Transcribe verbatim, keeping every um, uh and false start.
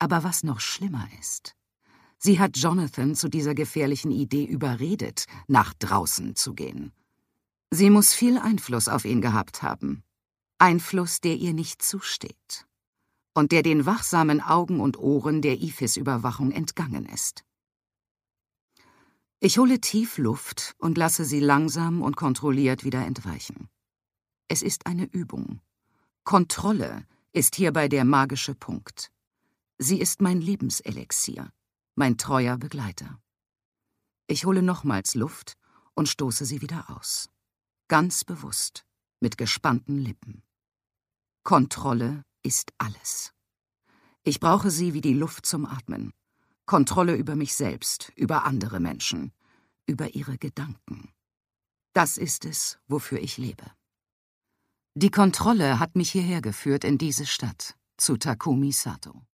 Aber was noch schlimmer ist, sie hat Jonathan zu dieser gefährlichen Idee überredet, nach draußen zu gehen. Sie muss viel Einfluss auf ihn gehabt haben. Einfluss, der ihr nicht zusteht. Und der den wachsamen Augen und Ohren der I F I S-Überwachung entgangen ist. Ich hole tief Luft und lasse sie langsam und kontrolliert wieder entweichen. Es ist eine Übung. Kontrolle ist hierbei der magische Punkt. Sie ist mein Lebenselixier, mein treuer Begleiter. Ich hole nochmals Luft und stoße sie wieder aus. Ganz bewusst, mit gespannten Lippen. Kontrolle ist alles. Ich brauche sie wie die Luft zum Atmen. Kontrolle über mich selbst, über andere Menschen, über ihre Gedanken. Das ist es, wofür ich lebe. Die Kontrolle hat mich hierher geführt in diese Stadt, zu Takumi Sato.